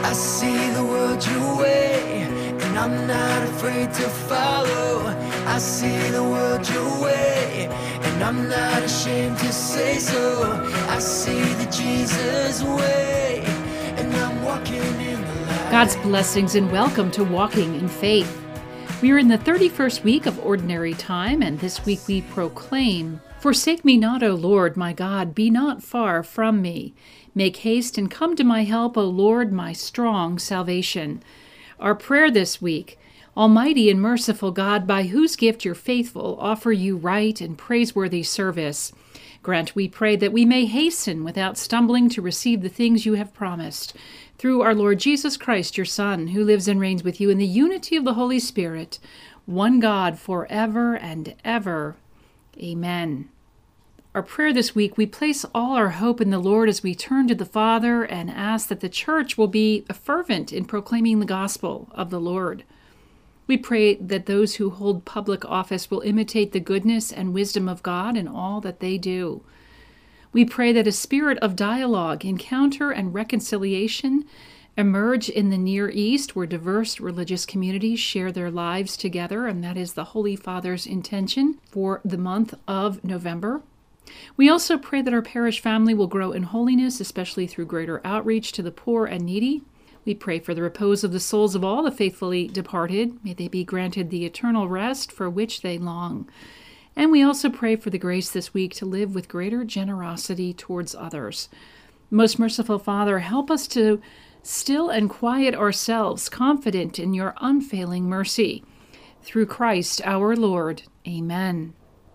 I see the world your way, and I'm not afraid to follow. I see the world your way, and I'm not ashamed to say so. I see the Jesus way, and I'm walking in the light. God's blessings and welcome to Walking in Faith. We are in the 31st week of Ordinary Time, and this week we proclaim, "Forsake me not, O Lord, my God, be not far from me. Make haste and come to my help, O Lord, my strong salvation." Our prayer this week: Almighty and merciful God, by whose gift you're faithful, offer you right and praiseworthy service. Grant, we pray, that we may hasten without stumbling to receive the things you have promised. Through our Lord Jesus Christ, your Son, who lives and reigns with you in the unity of the Holy Spirit, one God, forever and ever. Amen. Our prayer this week: we place all our hope in the Lord as we turn to the Father and ask that the Church will be fervent in proclaiming the gospel of the Lord. We pray that those who hold public office will imitate the goodness and wisdom of God in all that they do. We pray that a spirit of dialogue, encounter, and reconciliation emerge in the Near East, where diverse religious communities share their lives together, and that is the Holy Father's intention for the month of November. We also pray that our parish family will grow in holiness, especially through greater outreach to the poor and needy. We pray for the repose of the souls of all the faithfully departed. May they be granted the eternal rest for which they long. And we also pray for the grace this week to live with greater generosity towards others. Most merciful Father, help us to still and quiet ourselves, confident in your unfailing mercy. Through Christ our Lord. Amen.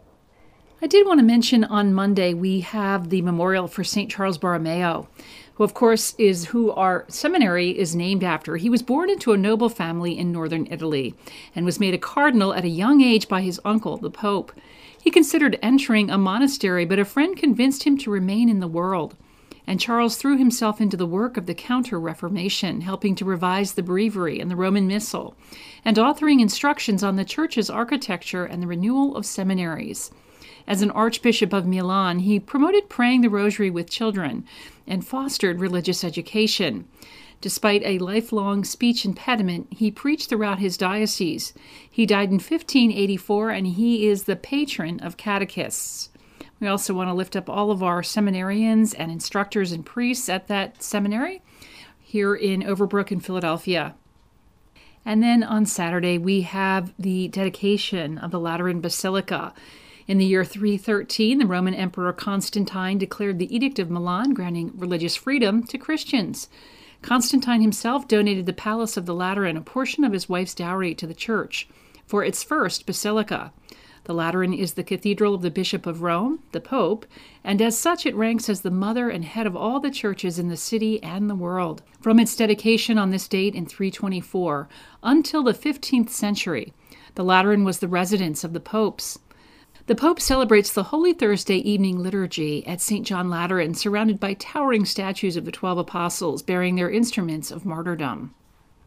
I did want to mention on Monday we have the memorial for St. Charles Borromeo, who of course is who our seminary is named after. He was born into a noble family in northern Italy and was made a cardinal at a young age by his uncle, the Pope. He considered entering a monastery, but a friend convinced him to remain in the world. And Charles threw himself into the work of the Counter-Reformation, helping to revise the Breviary and the Roman Missal, and authoring instructions on the church's architecture and the renewal of seminaries. As an Archbishop of Milan, he promoted praying the Rosary with children and fostered religious education. Despite a lifelong speech impediment, he preached throughout his diocese. He died in 1584, and he is the patron of catechists. We also want to lift up all of our seminarians and instructors and priests at that seminary here in Overbrook in Philadelphia. And then on Saturday, we have the dedication of the Lateran Basilica. In the year 313, the Roman Emperor Constantine declared the Edict of Milan, granting religious freedom to Christians. Constantine himself donated the Palace of the Lateran, a portion of his wife's dowry, to the church for its first basilica. The Lateran is the cathedral of the Bishop of Rome, the Pope, and as such it ranks as the mother and head of all the churches in the city and the world. From its dedication on this date in 324 until the 15th century, the Lateran was the residence of the popes. The Pope celebrates the Holy Thursday evening liturgy at St. John Lateran, surrounded by towering statues of the 12 apostles bearing their instruments of martyrdom.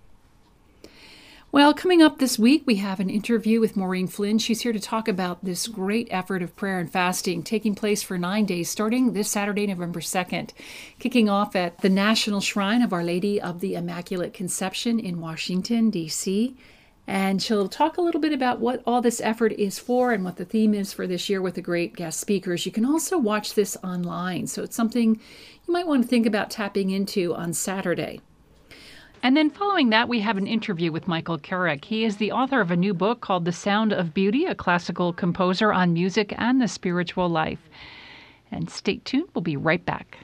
Well, coming up this week, we have an interview with Maureen Flynn. She's here to talk about this great effort of prayer and fasting taking place for 9 days, starting this Saturday, November 2nd, kicking off at the National Shrine of Our Lady of the Immaculate Conception in Washington, D.C., and she'll talk a little bit about what all this effort is for and what the theme is for this year with the great guest speakers. You can also watch this online, so it's something you might want to think about tapping into on Saturday. And then following that, we have an interview with Michael Carrick. He is the author of a new book called The Sound of Beauty, a classical composer on music and the spiritual life. And stay tuned, we'll be right back.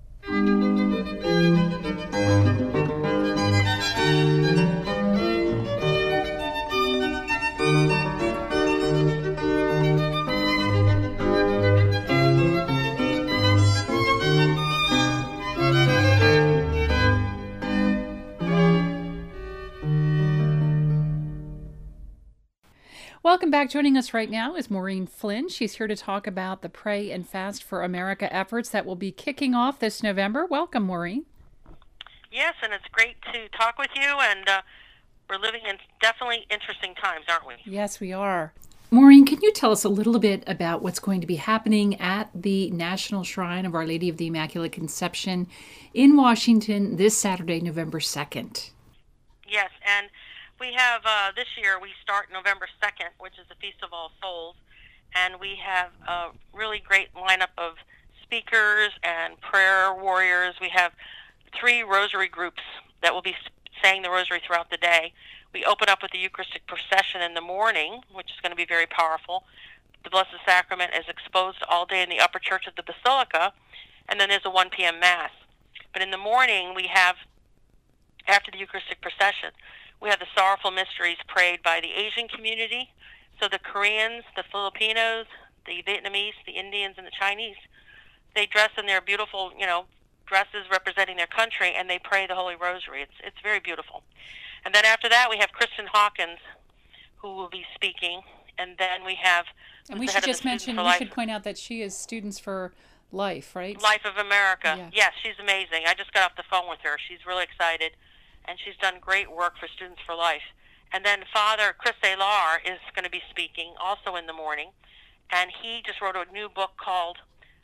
Welcome back. Joining us right now is Maureen Flynn. She's here to talk about the Pray and Fast for America efforts that will be kicking off this November. Welcome, Maureen. Yes, and it's great to talk with you, and we're living in definitely interesting times, aren't we? Yes, we are. Maureen, can you tell us a little bit about what's going to be happening at the National Shrine of Our Lady of the Immaculate Conception in Washington this Saturday, November 2nd? Yes, and we have this year we start November 2nd, which is the Feast of All Souls, and we have a really great lineup of speakers and prayer warriors. We have 3 rosary groups that will be saying the rosary throughout the day. We open up with the Eucharistic procession in the morning, which is going to be very powerful. The Blessed Sacrament is exposed all day in the upper church of the Basilica, and then there's a 1 p.m. Mass. But in the morning, we have, after the Eucharistic procession, we have the Sorrowful Mysteries prayed by the Asian community. So the Koreans, the Filipinos, the Vietnamese, the Indians, and the Chinese, they dress in their beautiful, dresses representing their country, and they pray the Holy Rosary. It's very beautiful. And then after that, we have Kristen Hawkins, who will be speaking. And then we have... And we should just mention, we should point out that she is Students for Life, right? Life of America. Yeah. Yes, she's amazing. I just got off the phone with her. She's really excited, and she's done great work for Students for Life. And then Father Chris Alar is going to be speaking also in the morning, and he just wrote a new book called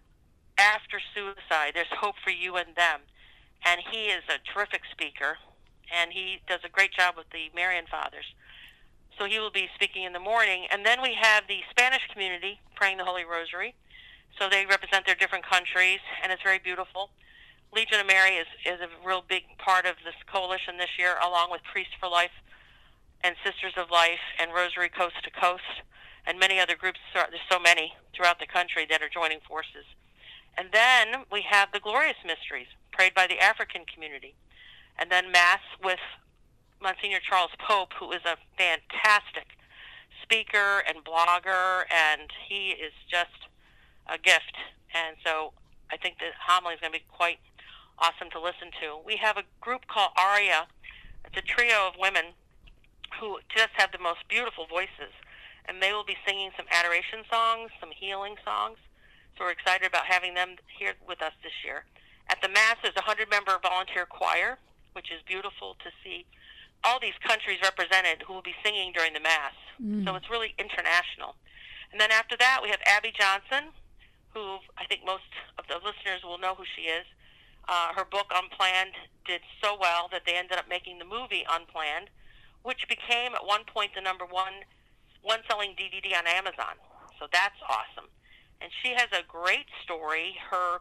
After Suicide, There's Hope for You and Them. And he is a terrific speaker, and he does a great job with the Marian Fathers. So he will be speaking in the morning. And then we have the Spanish community praying the Holy Rosary. So they represent their different countries, and it's very beautiful. Legion of Mary is a real big part of this coalition this year, along with Priests for Life and Sisters of Life and Rosary Coast to Coast and many other groups. There's so many throughout the country that are joining forces. And then we have the Glorious Mysteries prayed by the African community. And then Mass with Monsignor Charles Pope, who is a fantastic speaker and blogger, and he is just a gift. And so I think the homily is going to be quite awesome to listen to. We have a group called Aria. It's a trio of women who just have the most beautiful voices, and they will be singing some adoration songs, some healing songs. So we're excited about having them here with us this year. At the Mass, there's a 100-member volunteer choir, which is beautiful to see all these countries represented who will be singing during the Mass. So it's really international. And then after that, we have Abby Johnson, who I think most of the listeners will know who she is. Her book, Unplanned, did so well that they ended up making the movie Unplanned, which became at one point the number one selling DVD on Amazon. So that's awesome. And she has a great story.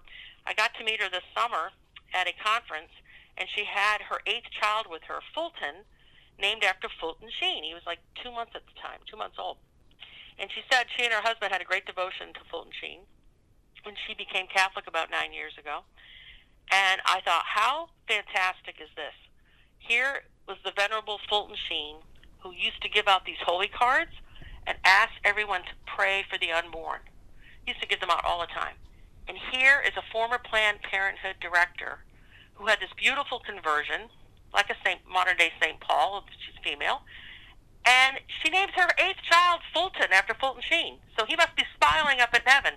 I got to meet her this summer at a conference, and she had her 8th child with her, Fulton, named after Fulton Sheen. He was like 2 months at the time, 2 months old. And she said she and her husband had a great devotion to Fulton Sheen when she became Catholic about 9 years ago. And I thought, how fantastic is this? Here was the Venerable Fulton Sheen, who used to give out these holy cards and ask everyone to pray for the unborn. He used to give them out all the time. And here is a former Planned Parenthood director who had this beautiful conversion, like a modern-day St. Paul, she's female, and she names her 8th child Fulton after Fulton Sheen. So he must be smiling up in heaven.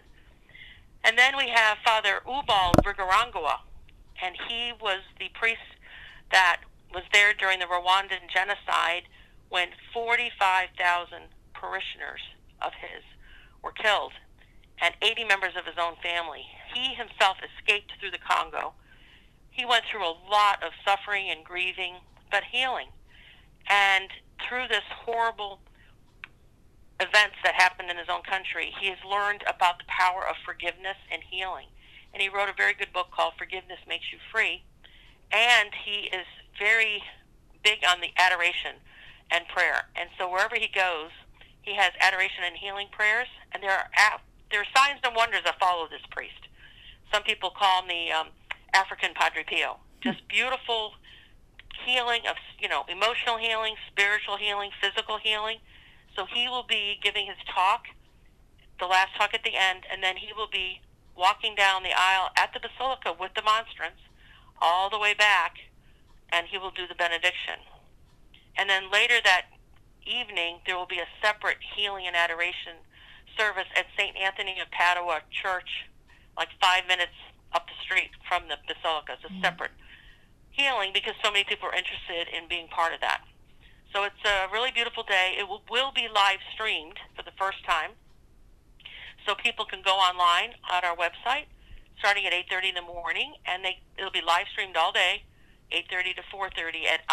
And then we have Father Ubald Rigarangua, and he was the priest that was there during the Rwandan genocide when 45,000 parishioners of his were killed, and 80 members of his own family. He himself escaped through the Congo. He went through a lot of suffering and grieving, but healing. And through this horrible events that happened in his own country, he has learned about the power of forgiveness and healing. And he wrote a very good book called Forgiveness Makes You Free. And he is very big on the adoration and prayer. And so wherever he goes, he has adoration and healing prayers. And there are signs and wonders that follow this priest. Some people call him the African Padre Pio. Just beautiful healing of, emotional healing, spiritual healing, physical healing. So he will be giving his talk, the last talk at the end, and then he will be walking down the aisle at the Basilica with the monstrance all the way back, and he will do the benediction. And then later that evening, there will be a separate healing and adoration service at St. Anthony of Padua Church, like 5 minutes up the street from the Basilica. It's a separate healing because so many people are interested in being part of that. So it's a really beautiful day. It will be live streamed for the first time. So people can go online on our website starting at 8:30 in the morning, and it'll be live streamed all day, 8:30 to 4:30 at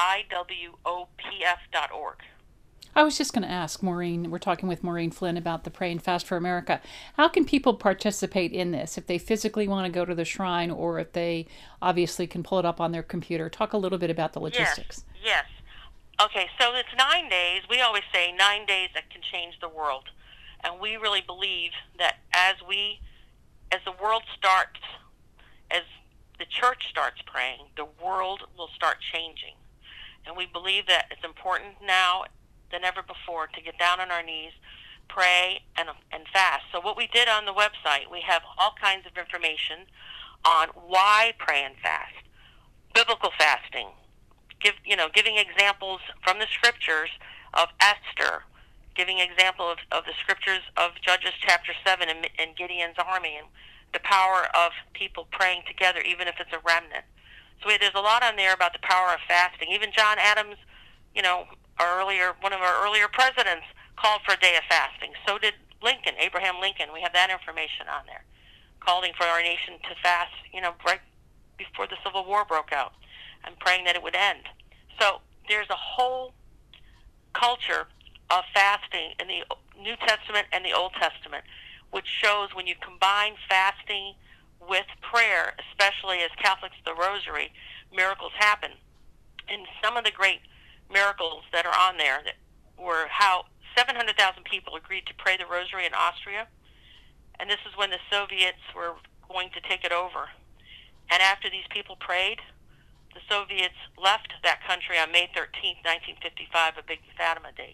iwopf.org. I was just going to ask Maureen, we're talking with Maureen Flynn about the Pray and Fast for America. How can people participate in this if they physically want to go to the shrine, or if they obviously can pull it up on their computer? Talk a little bit about the logistics. Yes. Okay, so it's 9 days. We always say 9 days that can change the world. And we really believe that as the world starts, as the church starts praying, the world will start changing. And we believe that it's important now than ever before to get down on our knees, pray, and fast. So what we did on the website, we have all kinds of information on why pray and fast, biblical fasting, giving examples from the scriptures of Esther, giving example of the scriptures of Judges chapter 7 and Gideon's army, and the power of people praying together, even if it's a remnant. So there's a lot on there about the power of fasting. Even John Adams, one of our earlier presidents, called for a day of fasting. So did Lincoln, Abraham Lincoln. We have that information on there, calling for our nation to fast, right before the Civil War broke out, and praying that it would end. So there's a whole culture of fasting in the New Testament and the Old Testament, which shows when you combine fasting with prayer, especially as Catholics, the Rosary, miracles happen. And some of the great miracles that are on there that were how 700,000 people agreed to pray the Rosary in Austria. And this is when the Soviets were going to take it over. And after these people prayed, the Soviets left that country on May 13th, 1955, a big Fatima date.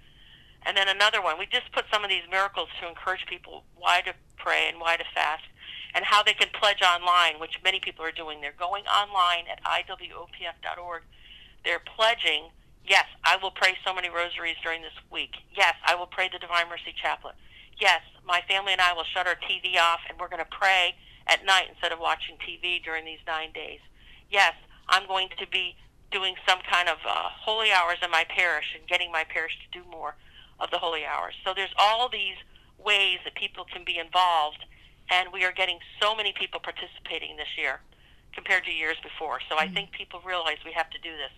And then another one. We just put some of these miracles to encourage people why to pray and why to fast, and how they can pledge online, which many people are doing. They're going online at iwopf.org. They're pledging, yes, I will pray so many rosaries during this week. Yes, I will pray the Divine Mercy Chaplet. Yes, my family and I will shut our TV off, and we're going to pray at night instead of watching TV during these 9 days. Yes, I'm going to be doing some kind of holy hours in my parish and getting my parish to do more of the holy hours. So there's all these ways that people can be involved, and we are getting so many people participating this year compared to years before. So I think people realize we have to do this.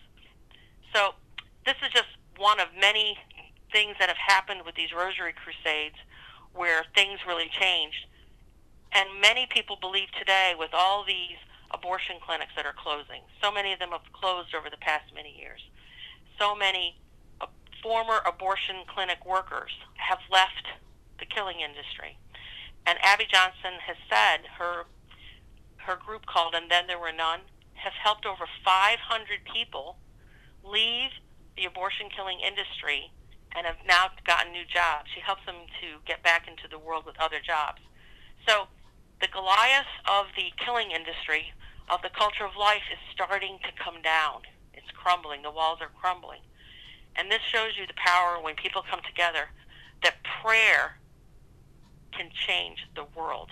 So this is just one of many things that have happened with these Rosary Crusades where things really changed. And many people believe today, with all these abortion clinics that are closing, so many of them have closed over the past many years, so many former abortion clinic workers have left the killing industry. And Abby Johnson has said her group called And Then There Were None has helped over 500 people leave the abortion killing industry and have now gotten new jobs. She helps them to get back into the world with other jobs. So the Goliath of the killing industry, of the culture of life, is starting to come down. It's crumbling. The walls are crumbling. And this shows you the power when people come together, that prayer can change the world.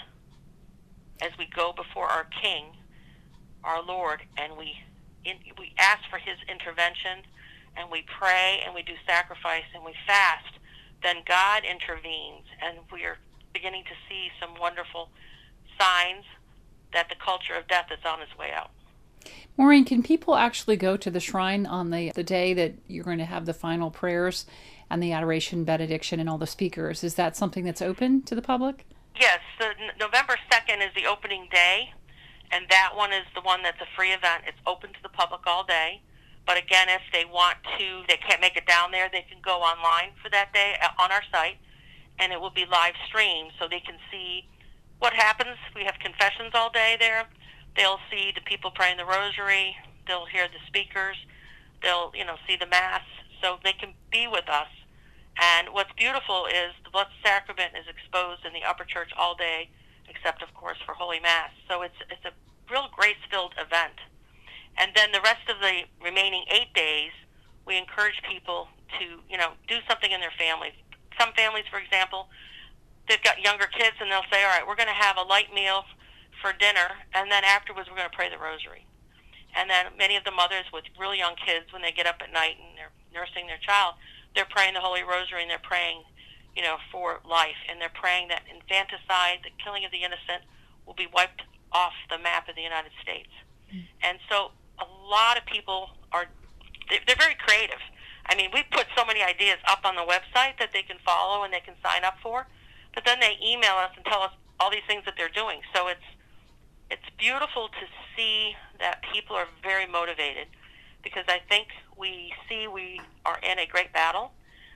As we go before our King, our Lord, and we ask for his intervention, and we pray, and we do sacrifice, and we fast, then God intervenes, and we are beginning to see some wonderful signs that the culture of death is on its way out. Maureen, can people actually go to the shrine on the day that you're going to have the final prayers and the adoration, benediction, and all the speakers? Is that something that's open to the public? Yes, November 2nd is the opening day, and that one is the one that's a free event. It's open to the public all day. But again, if they want to, they can't make it down there, they can go online for that day on our site, and it will be live streamed so they can see what happens. We have confessions all day there. They'll see the people praying the rosary. They'll hear the speakers. They'll, see the Mass. So they can be with us. And what's beautiful is the Blessed Sacrament is exposed in the upper church all day, except, of course, for Holy Mass. So it's a real grace-filled event. And then the rest of the remaining 8 days, we encourage people to, do something in their families. Some families, for example, they've got younger kids, and they'll say, all right, we're going to have a light meal for dinner, and then afterwards we're going to pray the rosary. And then many of the mothers with really young kids, when they get up at night and they're nursing their child, they're praying the Holy Rosary, and they're praying, for life, and they're praying that infanticide, the killing of the innocent, will be wiped off the map of the United States. And so a lot of people they're very creative. I mean, we put so many ideas up on the website that they can follow and they can sign up for, but then they email us and tell us all these things that they're doing. So it's beautiful to see that people are very motivated, because I think we see we are in a great battle.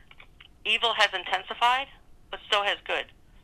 Evil has intensified, but so has good.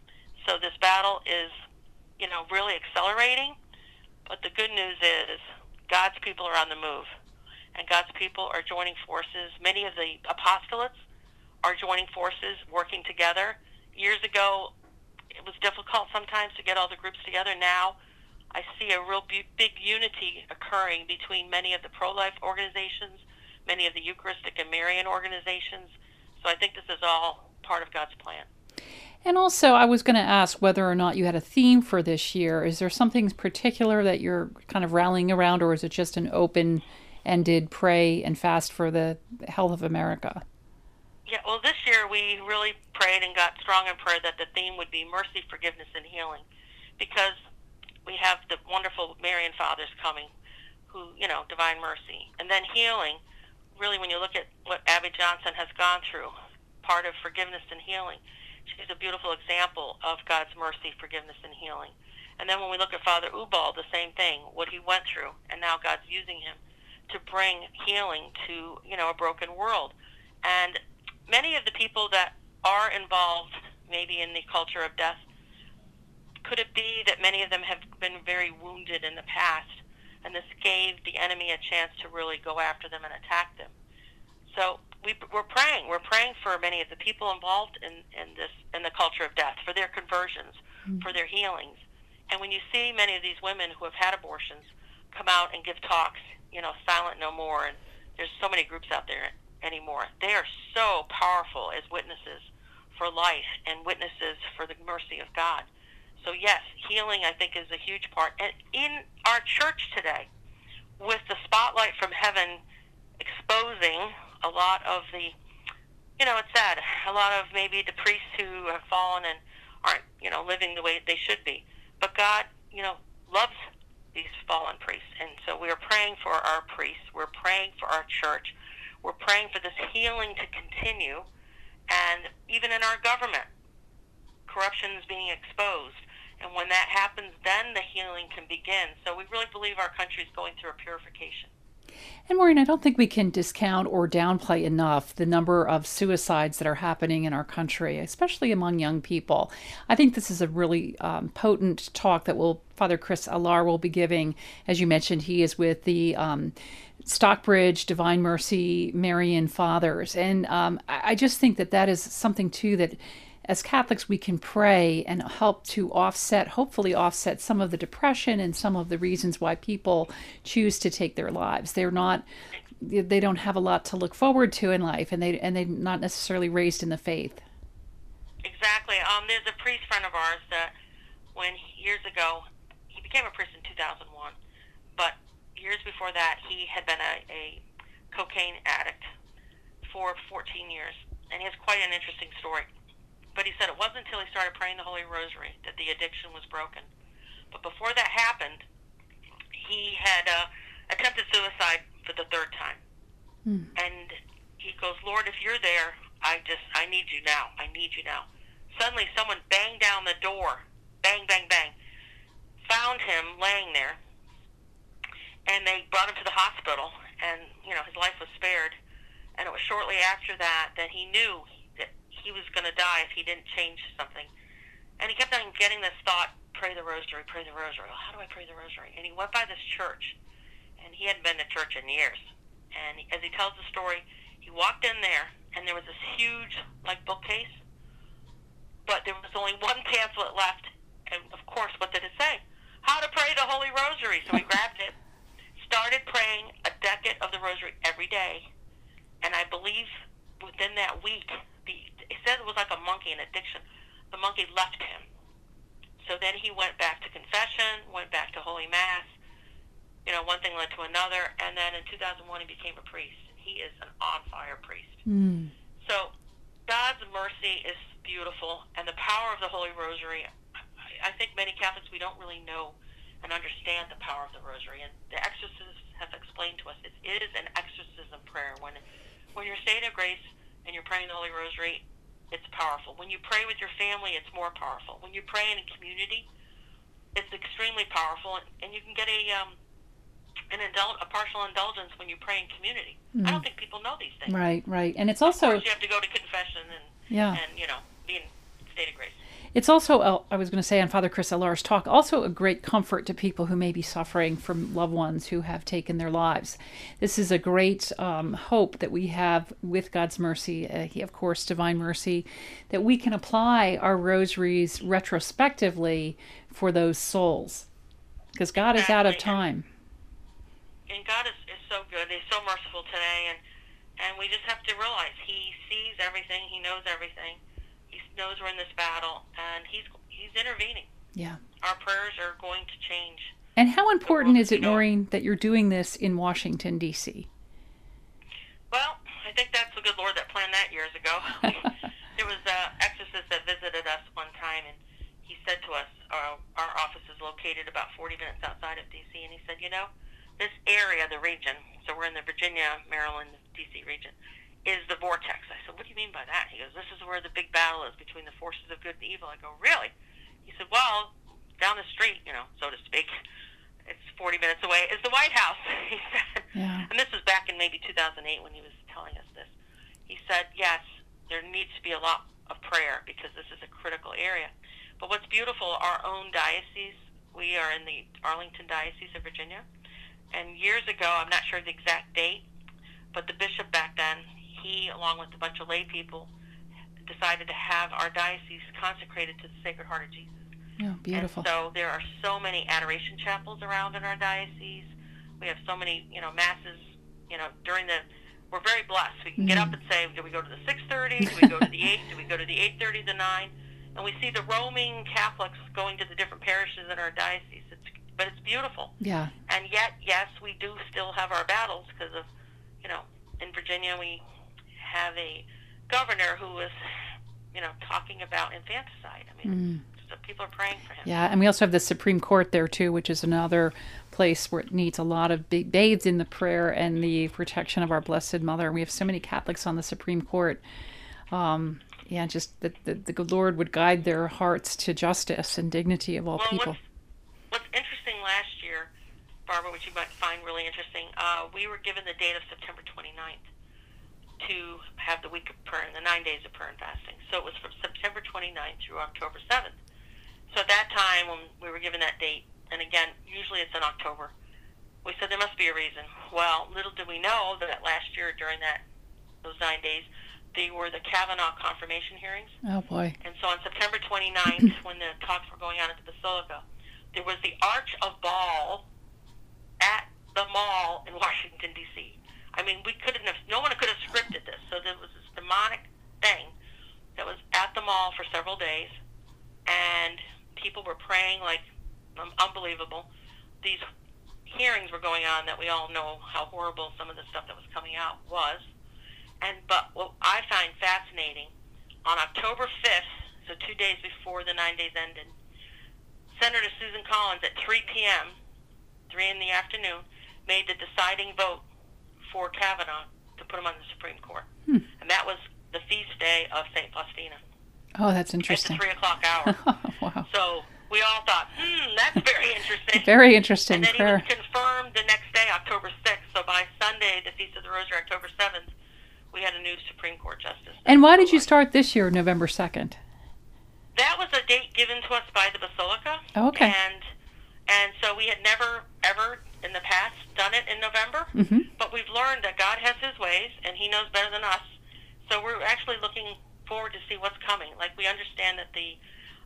So this battle is, really accelerating, but the good news is God's people are on the move, and God's people are joining forces. Many of the apostolates are joining forces, working together. Years ago, it was difficult sometimes to get all the groups together. Now, I see a real big unity occurring between many of the pro-life organizations, many of the Eucharistic and Marian organizations. So I think this is all part of God's plan. And also, I was going to ask whether or not you had a theme for this year. Is there something particular that you're kind of rallying around, or is it just an open-ended pray and fast for the health of America? Yeah, well, this year we really prayed and got strong in prayer that the theme would be mercy, forgiveness, and healing, because we have the wonderful Marian Fathers coming, who, divine mercy. And then healing, really, when you look at what Abby Johnson has gone through, part of forgiveness and healing, she's a beautiful example of God's mercy, forgiveness, and healing. And then when we look at Father Ubald, the same thing, what he went through, and now God's using him to bring healing to, a broken world. And many of the people that are involved, maybe in the culture of death, could it be that many of them have been very wounded in the past, and this gave the enemy a chance to really go after them and attack them? So we're praying. We're praying for many of the people involved in the culture of death, for their conversions, for their healings. And when you see many of these women who have had abortions come out and give talks, Silent No More, and there's so many groups out there anymore, they are so powerful as witnesses for life and witnesses for the mercy of God. So yes, healing, I think, is a huge part. And in our church today, with the spotlight from heaven exposing a lot of the, it's sad, a lot of maybe the priests who have fallen and aren't, living the way they should be. But God, loves these fallen priests. And so we are praying for our priests. We're praying for our church. We're praying for this healing to continue. And even in our government, corruption is being exposed. And when that happens, then the healing can begin. So we really believe our country is going through a purification. And Maureen, I don't think we can discount or downplay enough the number of suicides that are happening in our country, especially among young people. I think this is a really potent talk that Father Chris Alar will be giving. As you mentioned, he is with the Stockbridge Divine Mercy Marian Fathers. And I just think that is something, too, that as Catholics, we can pray and help to hopefully offset some of the depression and some of the reasons why people choose to take their lives. They don't have a lot to look forward to in life, and they're not necessarily raised in the faith. Exactly. There's a priest friend of ours that years ago, he became a priest in 2001, but years before that, he had been a cocaine addict for 14 years, and he has quite an interesting story. But he said it wasn't until he started praying the Holy Rosary that the addiction was broken. But before that happened, he had attempted suicide for the third time. And he goes, Lord, if you're there, I need you now. I need you now. Suddenly someone banged down the door. Bang, bang, bang. Found him laying there. And they brought him to the hospital. And, his life was spared. And it was shortly after that he knew he was going to die if he didn't change something. And he kept on getting this thought, pray the rosary, pray the rosary. Well, how do I pray the rosary? And he went by this church, and he hadn't been to church in years. And as he tells the story, he walked in there, and there was this huge, bookcase, but there was only one pamphlet left. And, of course, what did it say? How to pray the Holy Rosary. So he grabbed it, started praying a decade of the rosary every day, and I believe within that week, he said it was like a monkey in addiction. The monkey left him. So then he went back to confession, went back to Holy Mass. One thing led to another. And then in 2001, he became a priest. he is an on-fire priest. Mm. So God's mercy is beautiful, and the power of the Holy Rosary, I think many Catholics, we don't really know and understand the power of the Rosary, and the exorcists have explained to us it is an exorcism prayer. When you're saying a grace and you're praying the Holy Rosary, it's powerful. When you pray with your family, it's more powerful. When you pray in a community, it's extremely powerful, and you can get a partial indulgence when you pray in community. I don't think people know these things. Right. And it's also... Of course, you have to go to confession and be in state of grace. It's also, I was going to say on Father Chris Alar's talk, also a great comfort to people who may be suffering from loved ones who have taken their lives. This is a great hope that we have with God's mercy, of course, divine mercy, that we can apply our rosaries retrospectively for those souls. Because God is out of time. And God is so good. He's so merciful today. And we just have to realize He sees everything. He knows everything. He knows we're in this battle, and He's intervening. Yeah. Our prayers are going to change. And how important is it, Maureen, that you're doing this in Washington, D.C.? Well, I think that's the good Lord that planned that years ago. There was an exorcist that visited us one time, and he said to us, our office is located about 40 minutes outside of D.C., and he said, this area, the region, so we're in the Virginia, Maryland, D.C. region, is the vortex. I said, what do you mean by that? He goes, this is where the big battle is between the forces of good and evil. I go, really? He said, well, down the street, so to speak, it's 40 minutes away, is the White House. He said, and this was back in maybe 2008 when he was telling us this. He said, yes, there needs to be a lot of prayer because this is a critical area. But what's beautiful, our own diocese, we are in the Arlington Diocese of Virginia, and years ago, I'm not sure the exact date, but the bishop back then, he, along with a bunch of lay people, decided to have our diocese consecrated to the Sacred Heart of Jesus. Oh, beautiful. And so there are so many adoration chapels around in our diocese. We have so many, masses, we're very blessed. We can get up and say, do we go to the 6:30? Do we go to the 8? Do we go to the 8:30, the 9? And we see the roaming Catholics going to the different parishes in our diocese. But it's beautiful. Yeah. And yet, yes, we do still have our battles because of, in Virginia we have a governor who is, talking about infanticide. I mean, so people are praying for him. Yeah, and we also have the Supreme Court there too, which is another place where it needs a lot of bathes in the prayer and the protection of our Blessed Mother. We have so many Catholics on the Supreme Court. Just that the good Lord would guide their hearts to justice and dignity of all people. What's interesting last year, Barbara, which you might find really interesting, we were given the date of September 29th to have the week of prayer, the 9 days of prayer and fasting. So it was from September 29th through October 7th. So at that time, when we were given that date, and again, usually it's in October, we said there must be a reason. Well, little did we know that last year during those 9 days, they were the Kavanaugh confirmation hearings. Oh, boy. And so on September 29th, when the talks were going on at the Basilica, there was the Arch of Baal at the mall in Washington, D.C. I mean, no one could have scripted this. So there was this demonic thing that was at the mall for several days, and people were praying like unbelievable. These hearings were going on that we all know how horrible some of the stuff that was coming out was. But what I find fascinating, on October 5th, so 2 days before the 9 days ended, Senator Susan Collins at 3 p.m., 3 in the afternoon, made the deciding vote for Kavanaugh to put him on the Supreme Court. And that was the feast day of St. Faustina. Oh, that's interesting. At the 3 o'clock hour. Wow. So we all thought, that's very interesting. Very interesting. And then it was confirmed the next day, October 6th. So by Sunday, the Feast of the Rosary, October 7th, we had a new Supreme Court justice. And why did you start this year, November 2nd? That was a date given to us by the Basilica. Oh, okay. And so we had never, ever in the past done it in November. But we've learned that God has His ways, and He knows better than us. So we're actually looking forward to see what's coming. Like, we understand that the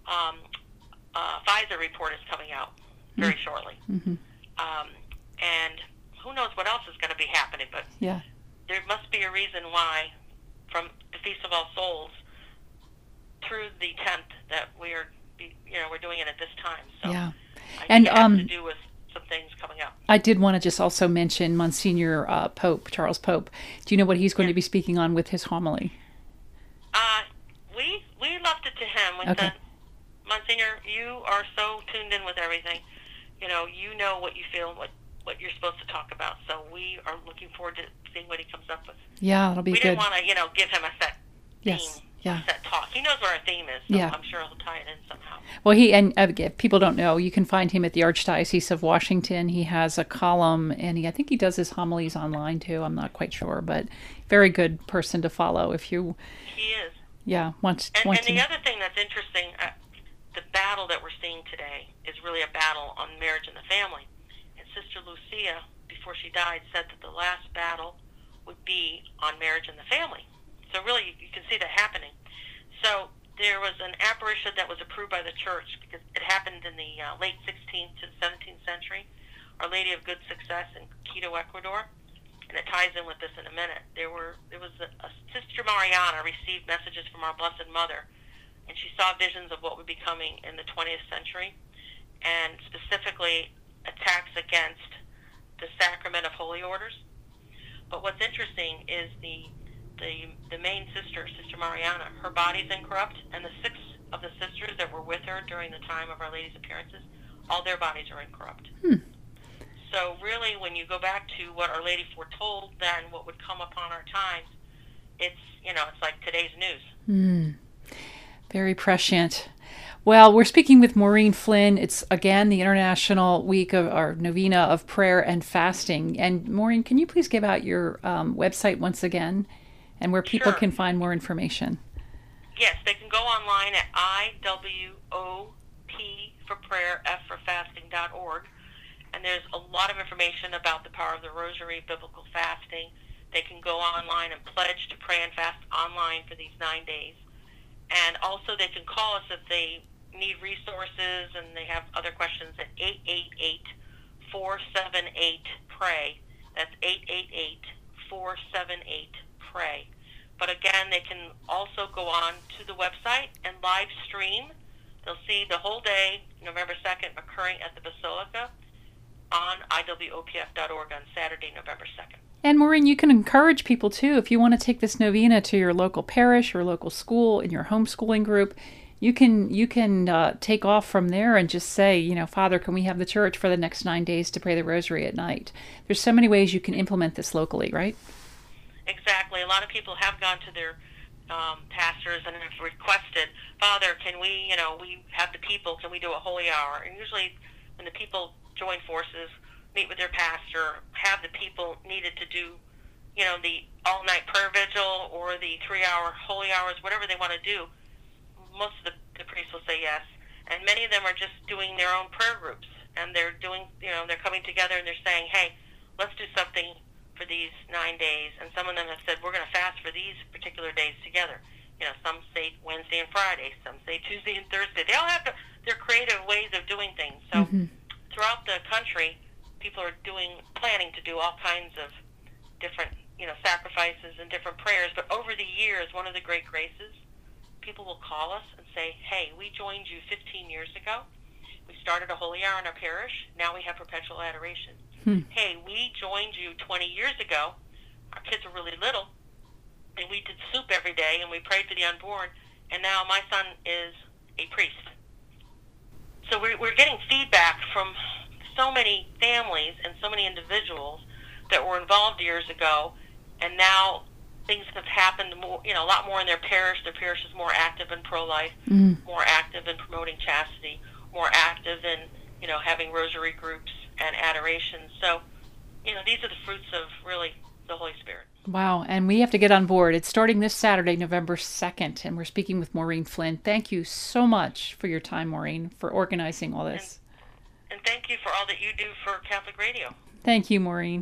Pfizer report is coming out very shortly. And who knows what else is going to be happening. But there must be a reason why, from the Feast of All Souls through the 10th, that we're doing it at this time. So I think it has to do with some things coming up. I did want to just also mention Monsignor Pope, Charles Pope. Do you know what he's going to be speaking on with his homily? We left it to him. We said, Monsignor, you are so tuned in with everything. You know what you feel, what you're supposed to talk about. So we are looking forward to seeing what he comes up with. Yeah, that'll be good. We didn't want to, give him a set theme, a set talk. He knows what our theme is, so I'm sure he'll tie it in somehow. Well, if people don't know, you can find him at the Archdiocese of Washington. He has a column, and I think he does his homilies online too. I'm not quite sure, but very good person to follow if you. He is. Yeah, and the other thing that's interesting, the battle that we're seeing today is really a battle on marriage and the family. And Sister Lucia, before she died, said that the last battle would be on marriage and the family. So really, you can see that happening. So there was an apparition that was approved by the church because it happened in the late 16th to 17th century. Our Lady of Good Success in Quito, Ecuador. And it ties in with this in a minute. There was a Sister Mariana received messages from our Blessed Mother, and she saw visions of what would be coming in the 20th century, and specifically attacks against the sacrament of holy orders. But what's interesting is the main sister, Sister Mariana, her body's incorrupt, and the 6 of the sisters that were with her during the time of Our Lady's appearances, all their bodies are incorrupt. So really, when you go back to what Our Lady foretold then, what would come upon our times, it's like today's news. Very prescient. Well, we're speaking with Maureen Flynn. It's, again, the International Week of our Novena of Prayer and Fasting. And Maureen, can you please give out your website once again and where people can find more information? Yes, they can go online at IWOP for prayer, F for fasting.org. And there's a lot of information about the power of the Rosary, biblical fasting. They can go online and pledge to pray and fast online for these 9 days. And also they can call us if they need resources and they have other questions at 888-478-PRAY. That's 888-478-PRAY. But again, they can also go on to the website and live stream. They'll see the whole day, November 2nd, occurring at the Basilica on IWOPF.org on Saturday, November 2nd. And Maureen, you can encourage people too, if you want to take this novena to your local parish or local school, in your homeschooling group, you can take off from there and just say, Father, can we have the church for the next 9 days to pray the rosary at night? There's so many ways you can implement this locally, right? Exactly. A lot of people have gone to their pastors and have requested, Father, can we have the people, can we do a holy hour? And usually when the people join forces, meet with their pastor, have the people needed to do, the all-night prayer vigil or the 3-hour holy hours, whatever they want to do, most of the priests will say yes. And many of them are just doing their own prayer groups, and they're doing, they're coming together and they're saying, hey, let's do something for these 9 days. And some of them have said, we're going to fast for these particular days together. Some say Wednesday and Friday, some say Tuesday and Thursday. They all have their creative ways of doing things. So throughout the country, people are planning to do all kinds of different, sacrifices and different prayers. But over the years, one of the great graces, people will call us and say, hey, we joined you 15 years ago. We started a holy hour in our parish. Now we have perpetual adoration. Hey, we joined you 20 years ago. Our kids were really little, and we did soup every day, and we prayed for the unborn, and now my son is a priest. So we're getting feedback from so many families and so many individuals that were involved years ago, and now things have happened more, a lot more in their parish. Their parish is more active in pro-life, more active in promoting chastity, more active in, having rosary groups and adoration. So, these are the fruits of really the Holy Spirit. Wow, and we have to get on board. It's starting this Saturday, November 2nd, and we're speaking with Maureen Flynn. Thank you so much for your time, Maureen, for organizing all this. And thank you for all that you do for Catholic Radio. Thank you, Maureen.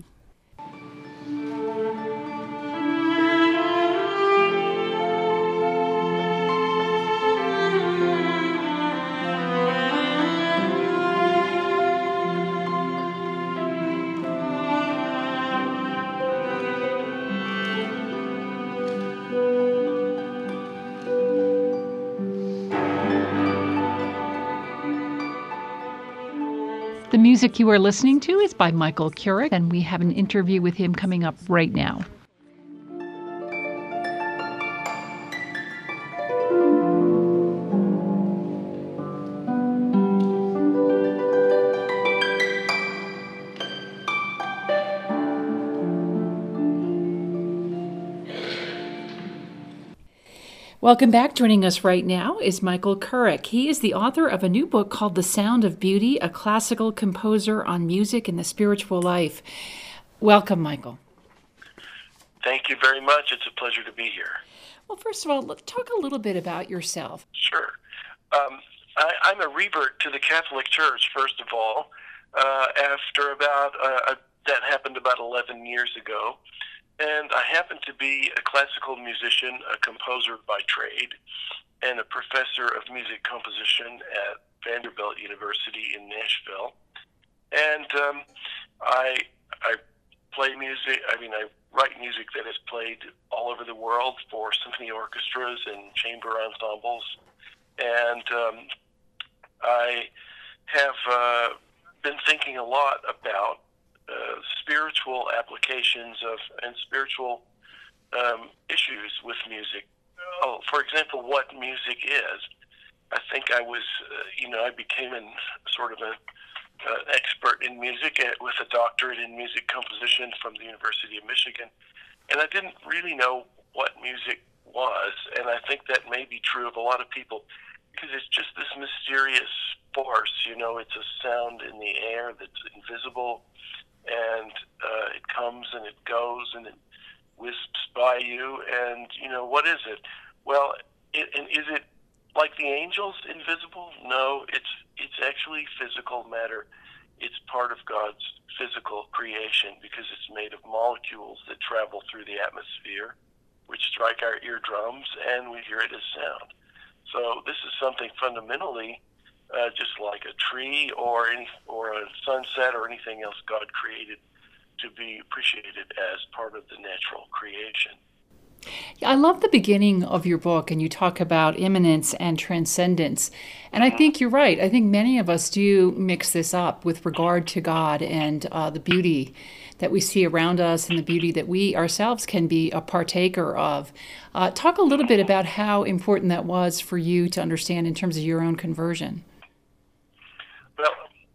The music you are listening to is by Michael Curic, and we have an interview with him coming up right now. Welcome back. Joining us right now is Michael Curic. He is the author of a new book called The Sound of Beauty, a classical composer on music and the spiritual life. Welcome, Michael. Thank you very much. It's a pleasure to be here. Well, first of all, let's talk a little bit about yourself. Sure. I'm a revert to the Catholic Church, first of all, after that happened about 11 years ago. And I happen to be a classical musician, a composer by trade, and a professor of music composition at Vanderbilt University in Nashville. And I play music. I write music that is played all over the world for symphony orchestras and chamber ensembles. And I have been thinking a lot about spiritual applications and spiritual issues with music. For example, what music is. I think I was, I became an expert in music with a doctorate in music composition from the University of Michigan, and I didn't really know what music was, and I think that may be true of a lot of people, because it's just this mysterious force. It's a sound in the air that's invisible, and it comes and it goes and it wisps by you, and what is it? Well, and is it like the angels, invisible? No, it's actually physical matter. It's part of God's physical creation because it's made of molecules that travel through the atmosphere, which strike our eardrums, and we hear it as sound. So this is something fundamentally just like a tree or a sunset or anything else God created to be appreciated as part of the natural creation. I love the beginning of your book, and you talk about immanence and transcendence. And I think you're right. I think many of us do mix this up with regard to God and the beauty that we see around us and the beauty that we ourselves can be a partaker of. Talk a little bit about how important that was for you to understand in terms of your own conversion. Well,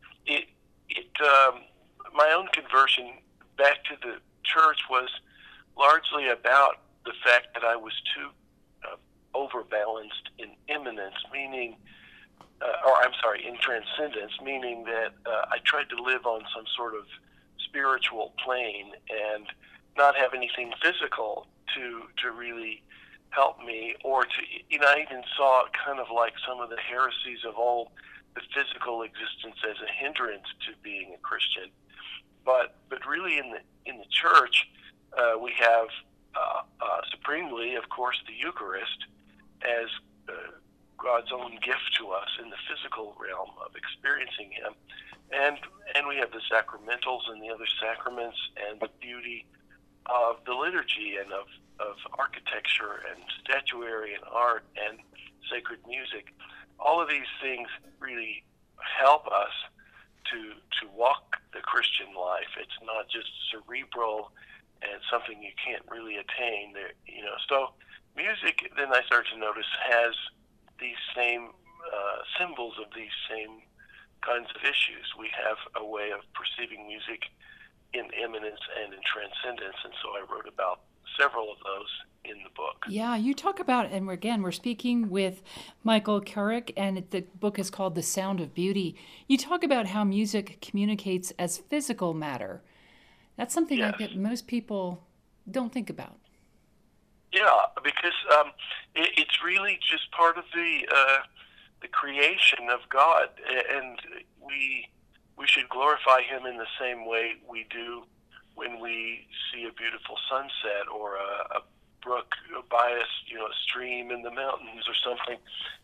my own conversion back to the church was largely about the fact that I was too overbalanced in immanence, meaning, in transcendence, meaning that I tried to live on some sort of spiritual plane and not have anything physical to really help me, or I even saw kind of like some of the heresies of all the physical existence as a hindrance to being a Christian. But really in the church, we have supremely, of course, the Eucharist as God's own gift to us in the physical realm of experiencing Him, and we have the sacramentals and the other sacraments and the beauty of the liturgy and of architecture and statuary and art and sacred music. All of these things really help us to walk the Christian life. It's not just cerebral and something you can't really attain there, So music, then I started to notice, has these same symbols of these same kinds of issues. We have a way of perceiving music in immanence and in transcendence, and so I wrote about several of those in the book. Yeah, you talk about, and we're speaking with Michael Curic, and the book is called The Sound of Beauty. You talk about how music communicates as physical matter. That's something Yes. I bet most people don't think about. Yeah, because it's really just part of the creation of God, and we should glorify Him in the same way we do when we see a beautiful sunset or a brook by us, a stream in the mountains or something.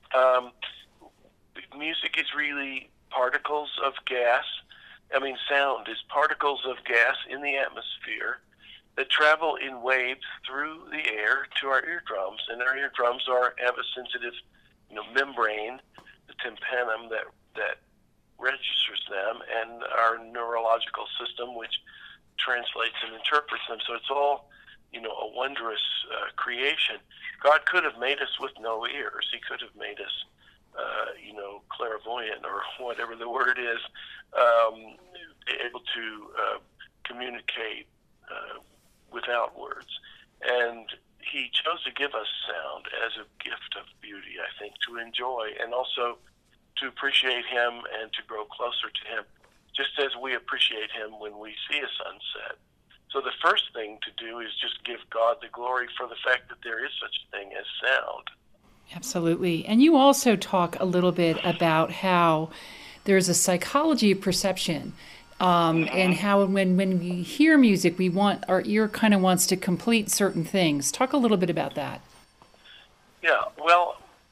Music is really particles of gas. Sound is particles of gas in the atmosphere that travel in waves through the air to our eardrums, and our eardrums have a sensitive, membrane, the tympanum, that registers them, and our neurological system, which translates and interprets them. So it's all, a wondrous creation. God could have made us with no ears. He could have made us, clairvoyant, or whatever the word is, able to communicate without words. And he chose to give us sound as a gift of beauty, I think, to enjoy and also to appreciate him and to grow closer to him, just as we appreciate him when we see a sunset. So the first thing to do is just give God the glory for the fact that there is such a thing as sound. Absolutely. And you also talk a little bit about how there's a psychology of perception, and how when we hear music, our ear kind of wants to complete certain things. Talk a little bit about that. Yeah, well,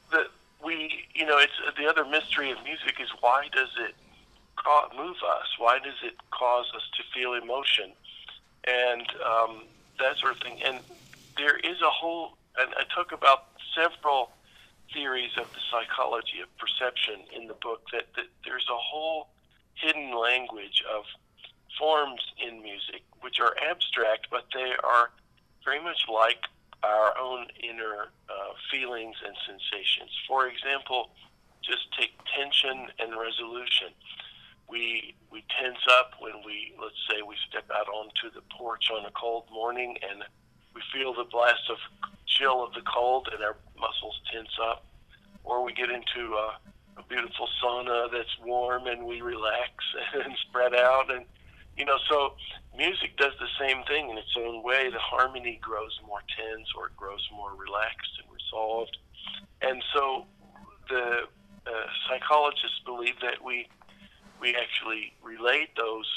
it's the other mystery of music is, why does it move us? Why does it cause us to feel emotion? And that sort of thing. And there is and I talk about several theories of the psychology of perception in the book, that there's a whole hidden language of forms in music, which are abstract, but they are very much like our own inner feelings and sensations. For example, just take tension and resolution. We tense up when let's say we step out onto the porch on a cold morning, and we feel the blast of chill of the cold and our muscles tense up. Or we get into a beautiful sauna that's warm and we relax and spread out. And, so music does the same thing in its own way. The harmony grows more tense, or it grows more relaxed and resolved. And so the psychologists believe that we actually relate those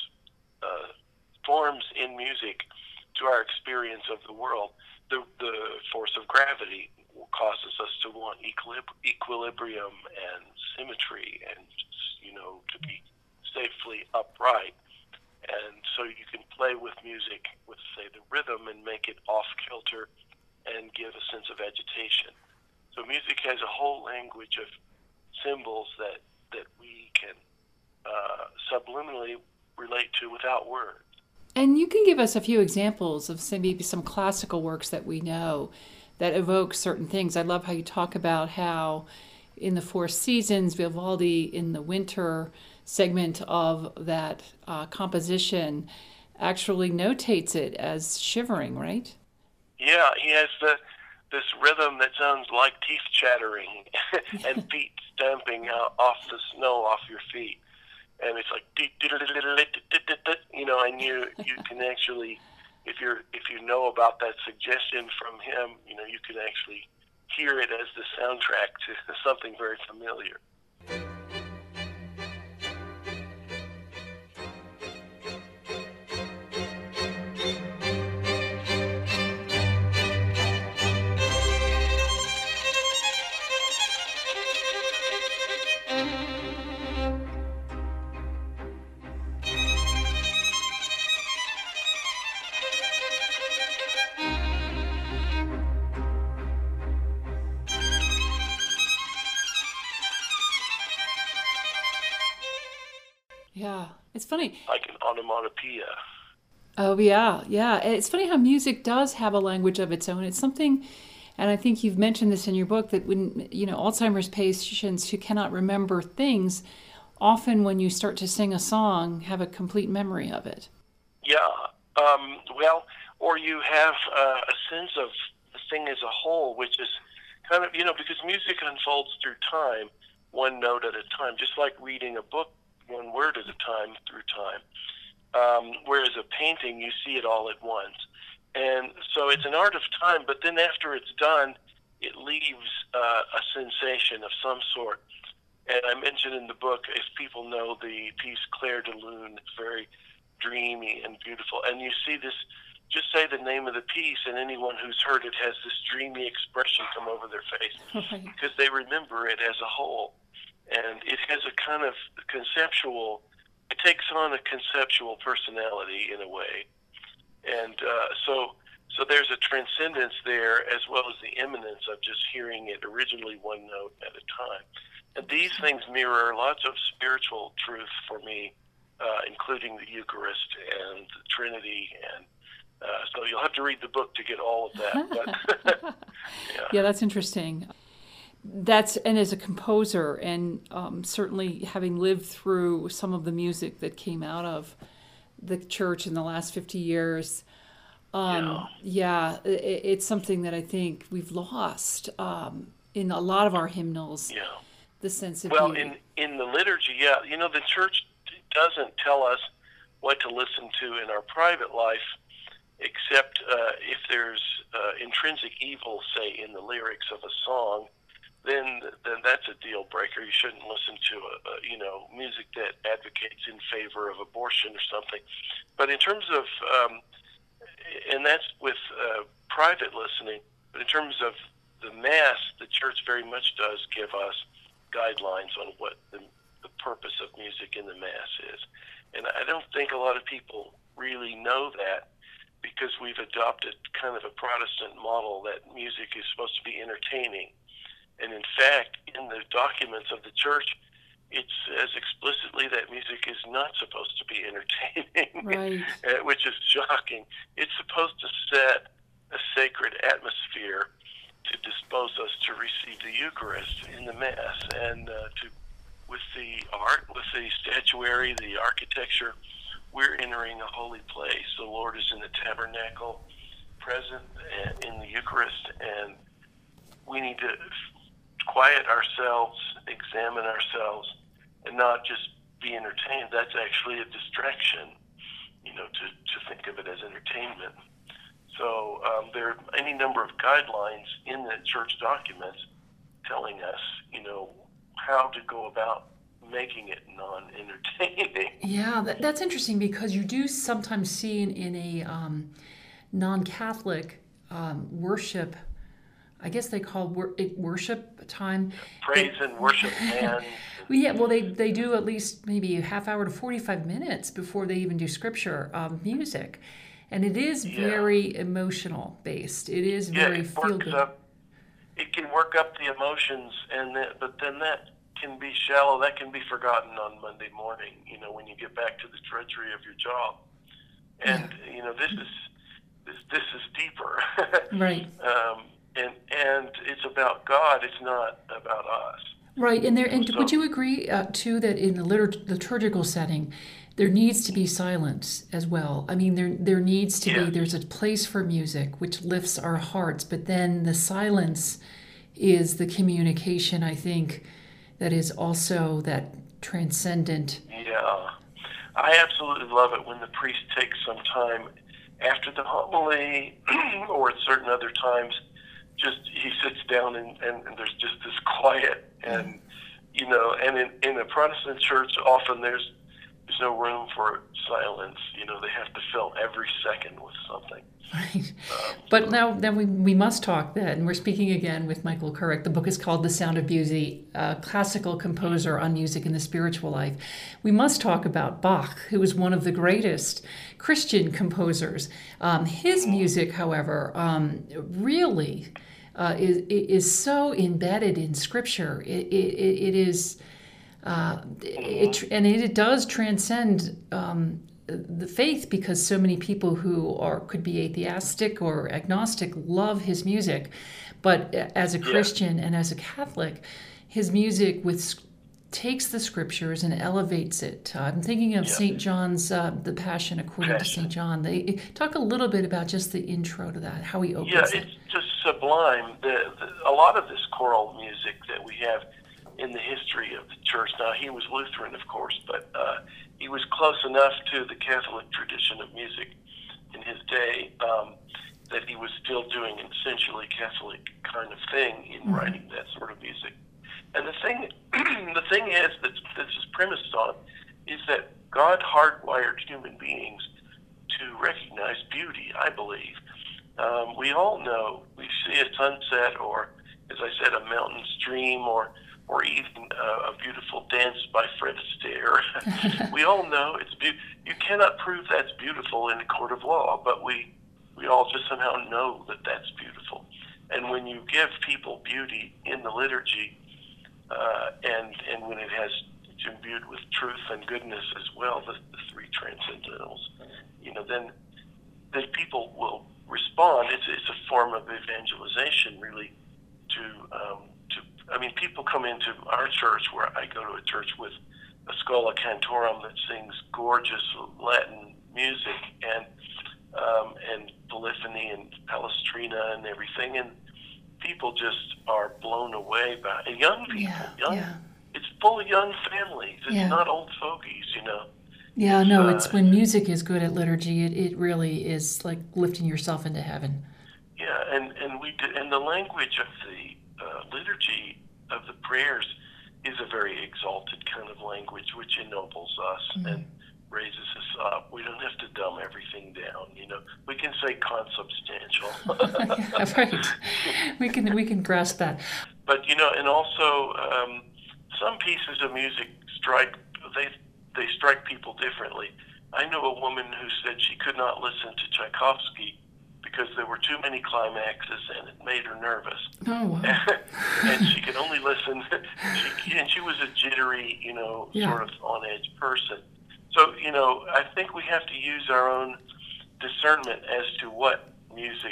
forms in music to our experience of the world. The force of gravity causes us to want equilibrium and symmetry, and to be safely upright. And so you can play with music with, say, the rhythm, and make it off kilter and give a sense of agitation. So music has a whole language of symbols that we can subliminally relate to without words. And you can give us a few examples of maybe some classical works that we know that evoke certain things. I love how you talk about how in the Four Seasons, Vivaldi in the winter segment of that composition actually notates it as shivering, right? Yeah, he has this rhythm that sounds like teeth chattering and feet stamping off the snow off your feet. And it's like, and you can actually, if you know about that suggestion from him, you can actually hear it as the soundtrack to something very familiar. Yeah, it's funny. Like an onomatopoeia. Oh, yeah, yeah. It's funny how music does have a language of its own. It's something, and I think you've mentioned this in your book, that when, Alzheimer's patients who cannot remember things, often when you start to sing a song, have a complete memory of it. Yeah. Or you have a sense of the thing as a whole, which is kind of, because music unfolds through time, one note at a time, just like reading a book, one word at a time through time. Whereas a painting, you see it all at once. And so it's an art of time, but then after it's done, it leaves a sensation of some sort. And I mentioned in the book, if people know the piece Clair de Lune, it's very dreamy and beautiful. And you see this, just say the name of the piece, and anyone who's heard it has this dreamy expression come over their face because they remember it as a whole. And it has a kind of conceptual, it takes on a conceptual personality in a way. And so there's a transcendence there, as well as the immanence of just hearing it originally one note at a time. And these things mirror lots of spiritual truth for me, including the Eucharist and the Trinity, and so you'll have to read the book to get all of that. But, yeah, that's interesting. And as a composer, and certainly having lived through some of the music that came out of the church in the last 50 years, it's something that I think we've lost in a lot of our hymnals. Yeah. The sense of beauty. In the liturgy, the church doesn't tell us what to listen to in our private life, except if there's intrinsic evil, say, in the lyrics of a song, then that's a deal breaker. You shouldn't listen to music that advocates in favor of abortion or something. But in terms of, and that's with private listening, but in terms of the Mass, the church very much does give us guidelines on what the purpose of music in the Mass is. And I don't think a lot of people really know that, because we've adopted kind of a Protestant model that music is supposed to be entertaining. And in fact, in the documents of the church, it says explicitly that music is not supposed to be entertaining, right. Which is shocking. It's supposed to set a sacred atmosphere to dispose us to receive the Eucharist in the Mass, and with the art, with the statuary, the architecture, we're entering a holy place. The Lord is in the tabernacle, present in the Eucharist, and we need to quiet ourselves, examine ourselves, and not just be entertained. That's actually a distraction, to think of it as entertainment. So there are any number of guidelines in the church documents telling us, how to go about making it non-entertaining. Yeah, that's interesting, because you do sometimes see in a non-Catholic worship, I guess they call it worship time. Praise and worship band. Yeah, well, they do at least maybe a half hour to 45 minutes before they even do scripture music. And it is very emotional based. It is very feel-good. It can work up the emotions, but then that can be shallow. That can be forgotten on Monday morning, when you get back to the drudgery of your job. And, this is deeper. Right. And it's about God. It's not about us. Right. And would you agree, too, that in the liturgical setting, there needs to be silence as well? I mean, there needs to be, there's a place for music which lifts our hearts, but then the silence is the communication, I think, that is also that transcendent. Yeah. I absolutely love it when the priest takes some time after the homily or at certain other times, just he sits down and there's just this quiet, and and in a Protestant church often there's no room for silence. They have to fill every second with something. Right. But now we must talk then. We're speaking again with Michael Currick. The book is called The Sound of Beauty, a classical composer on music and the spiritual life. We must talk about Bach, who was one of the greatest Christian composers. His music, however, really is so embedded in Scripture. It is, and it does transcend the faith, because so many people who could be atheistic or agnostic love his music. But as a Christian and as a Catholic, his music takes the Scriptures and elevates it. I'm thinking of St. John's, The Passion According to St. John. They talk a little bit about just the intro to that, how he opens it. Yeah, it's just sublime. A lot of this choral music that we have in the history of the church. Now, he was Lutheran, of course, but he was close enough to the Catholic tradition of music in his day that he was still doing an essentially Catholic kind of thing in writing that sort of music. And the thing is that this is premised on is that God hardwired human beings to recognize beauty, I believe. We all know, we see a sunset, or, as I said, a mountain stream, or even a beautiful dance by Fred Astaire. We all know it's beautiful. You cannot prove that's beautiful in a court of law, but we all just somehow know that that's beautiful. And when you give people beauty in the liturgy, and when it's imbued with truth and goodness as well, the three transcendentals, then people will respond. It's a form of evangelization, really. People come into our church, where I go to a church with a Schola Cantorum that sings gorgeous Latin music and polyphony and Palestrina and everything, and people just are blown away by it. Young people, it's full of young families. It's not old fogies, Yeah, no, it's when music is good at liturgy, it really is like lifting yourself into heaven. Yeah, and the language of the liturgy of the prayers is a very exalted kind of language, which ennobles us and raises us up. We don't have to dumb everything down. We can say consubstantial. Yeah, right. We can grasp that. But and also some pieces of music strike people differently. I know a woman who said she could not listen to Tchaikovsky because there were too many climaxes and it made her nervous. Oh, wow. And she could only listen. She was a jittery, sort of on edge person. So, I think we have to use our own discernment as to what music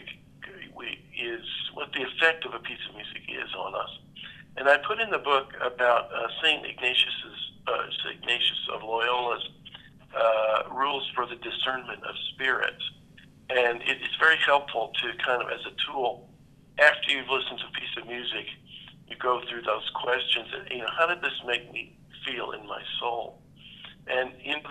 what the effect of a piece of music is on us. And I put in the book about St. Ignatius of Loyola's rules for the discernment of spirits. And it's very helpful to kind of, as a tool, after you've listened to a piece of music, you go through those questions. How did this make me feel in my soul? And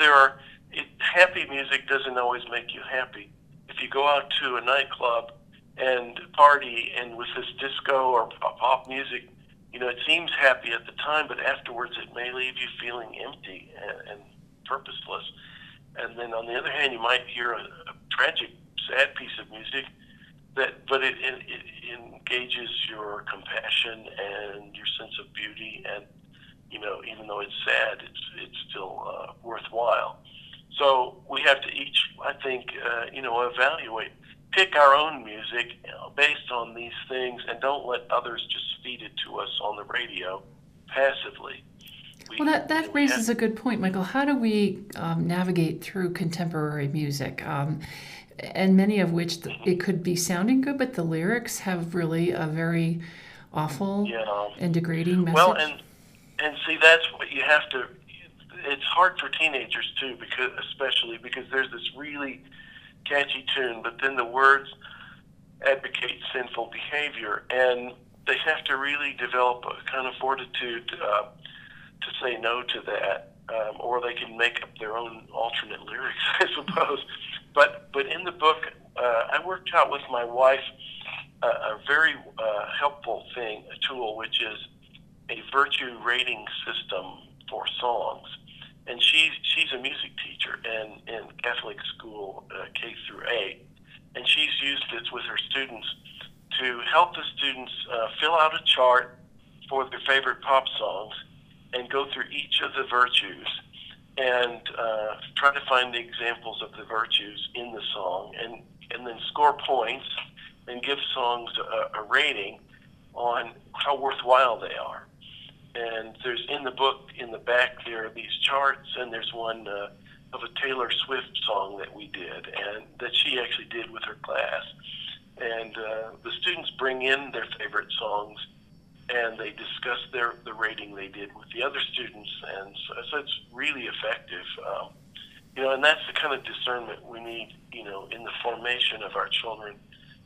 happy music doesn't always make you happy. If you go out to a nightclub and party and with this disco or pop music, it seems happy at the time, but afterwards it may leave you feeling empty and purposeless. And then on the other hand, you might hear a tragic, sad piece of music but it engages your compassion and your sense of beauty, and even though it's sad, it's still worthwhile. So we have to each, I think, evaluate, pick our own music based on these things, and don't let others just feed it to us on the radio passively. Well, that raises a good point, Michael. How do we navigate through contemporary music? And many of which it could be sounding good, but the lyrics have really a very awful and degrading message. Well, and see, that's what you have to. It's hard for teenagers too, especially because there's this really catchy tune, but then the words advocate sinful behavior, and they have to really develop a kind of fortitude to say no to that, or they can make up their own alternate lyrics, I suppose. But in the book, I worked out with my wife a very helpful a tool, which is a virtue rating system for songs. And she's a music teacher in Catholic school, K through 8, and she's used it with her students to help the students fill out a chart for their favorite pop songs and go through each of the virtues and try to find the examples of the virtues in the song, and then score points and give songs a rating on how worthwhile they are. And there's in the book, in the back, there are these charts, and there's one of a Taylor Swift song that we did, and that she actually did with her class. And the students bring in their favorite songs, and they discuss the rating they did with the other students, and so it's really effective. And that's the kind of discernment we need, in the formation of our children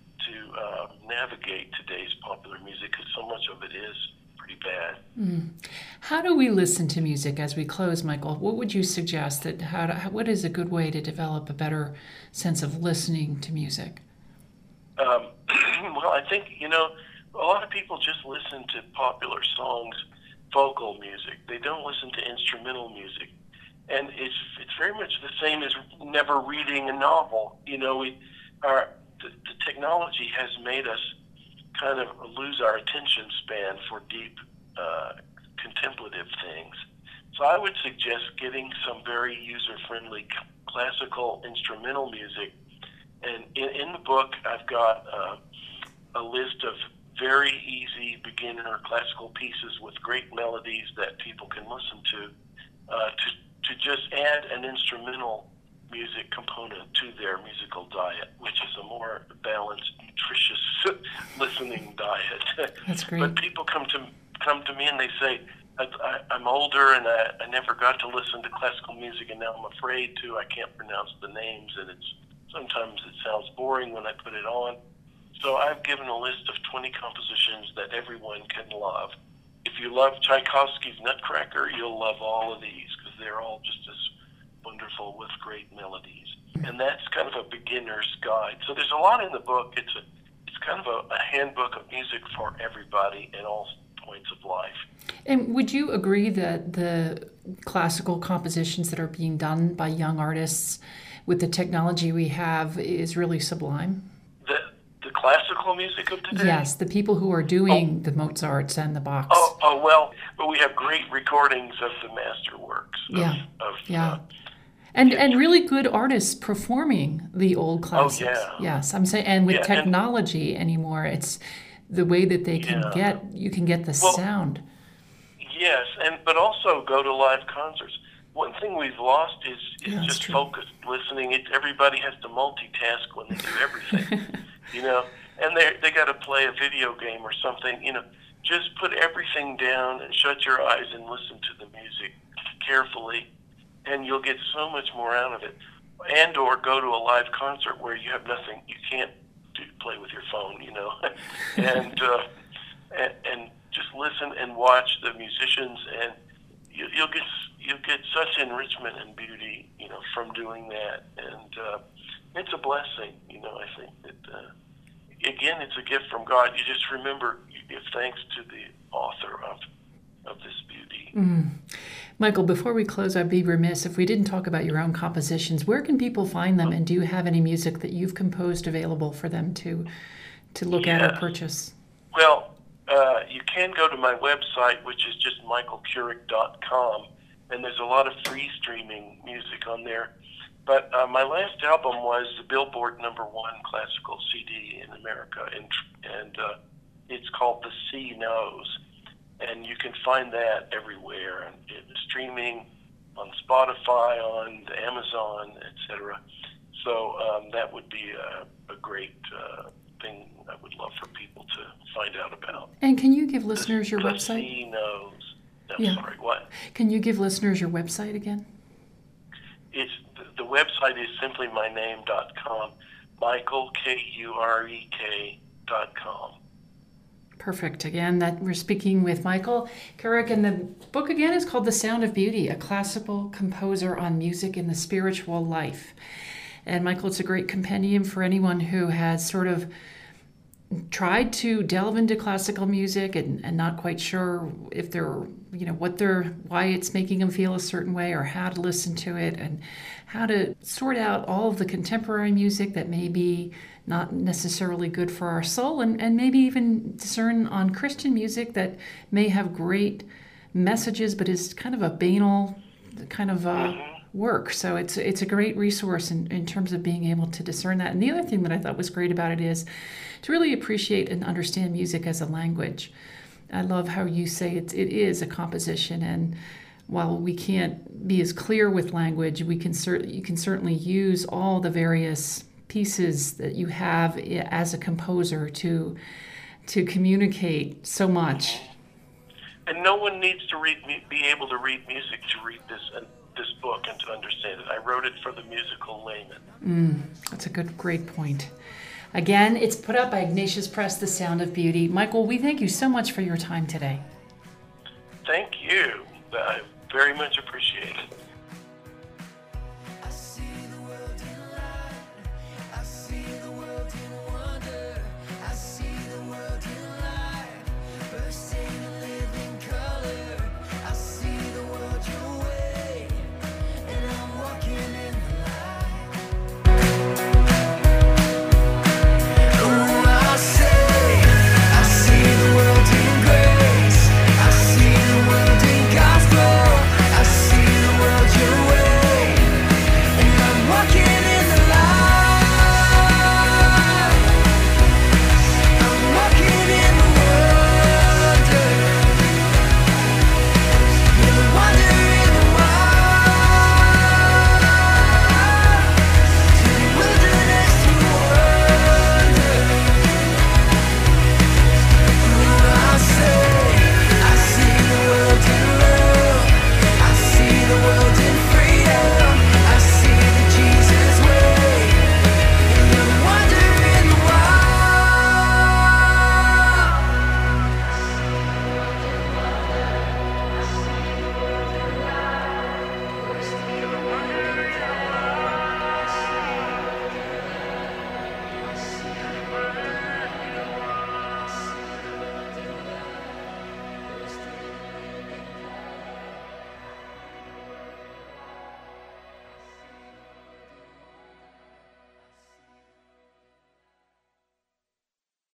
to navigate today's popular music, because so much of it is pretty bad. How do we listen to music as we close, Michael? What would you suggest what is a good way to develop a better sense of listening to music? Well, I think, a lot of people just listen to popular songs, vocal music. They don't listen to instrumental music. And it's very much the same as never reading a novel. The technology has made us kind of lose our attention span for deep contemplative things. So I would suggest getting some very user-friendly classical instrumental music. And in the book, I've got a list of very easy beginner classical pieces with great melodies that people can listen to just add an instrumental music component to their musical diet, which is a more balanced, nutritious listening diet. That's great. But people come to me and they say, I'm older and I never got to listen to classical music, and now I'm afraid to. I can't pronounce the names, and sometimes it sounds boring when I put it on. So I've given a list of 20 compositions that everyone can love. If you love Tchaikovsky's Nutcracker, you'll love all of these, because they're all just as wonderful with great melodies. And that's kind of a beginner's guide. So there's a lot in the book. It's kind of a handbook of music for everybody in all points of life. And would you agree that the classical compositions that are being done by young artists with the technology we have is really sublime? The classical music of today? Yes, the people who are doing the Mozarts and the Bachs. Well, but we have great recordings of the masterworks. And really good artists performing the old classics. Oh, yeah. Yes, I'm saying, and with technology anymore, it's the way that they can you can get the sound. Yes, but also go to live concerts. One thing we've lost is just focused listening. Everybody has to multitask when they do everything, and they got to play a video game or something. Just put everything down and shut your eyes and listen to the music carefully, and you'll get so much more out of it. And or go to a live concert where you have nothing, you can't play with your phone, and just listen and watch the musicians, and you'll get such enrichment and beauty, from doing that, and it's a blessing. I think that again, it's a gift from God. You just remember, you give thanks to the author of this beauty. Michael, before we close, I'd be remiss if we didn't talk about your own compositions. Where can people find them, and do you have any music that you've composed available for them to look at or purchase? Well, you can go to my website, which is just michaelcurick.com, and there's a lot of free streaming music on there. But my last album was the Billboard #1 classical CD in America, and it's called The Sea Knows. And you can find that everywhere, and streaming on Spotify, on Amazon, etc. So that would be a great thing I would love for people to find out about. And can you give listeners your website? The Sea Knows. Sorry, what? Can you give listeners your website again? The website is simply myname.com, Michael, Kurek.com. Perfect. Again, that we're speaking with Michael Curick, and the book again is called The Sound of Beauty, a classical composer on music in the spiritual life. And Michael, it's a great compendium for anyone who has sort of tried to delve into classical music and not quite sure if why it's making them feel a certain way, or how to listen to it, and how to sort out all of the contemporary music that may be not necessarily good for our soul, and maybe even discern on Christian music that may have great messages but is kind of a banal kind of work. So it's a great resource in terms of being able to discern that. And the other thing that I thought was great about it is to really appreciate and understand music as a language. I love how you say it is a composition, and while we can't be as clear with language, you can certainly use all the various pieces that you have as a composer to communicate so much. And no one needs to be able to read music to read this book and to understand it. I wrote it for the musical layman. That's a great point. Again, it's put out by Ignatius Press, The Sound of Beauty. Michael, we thank you so much for your time today. Thank you. I very much appreciate it.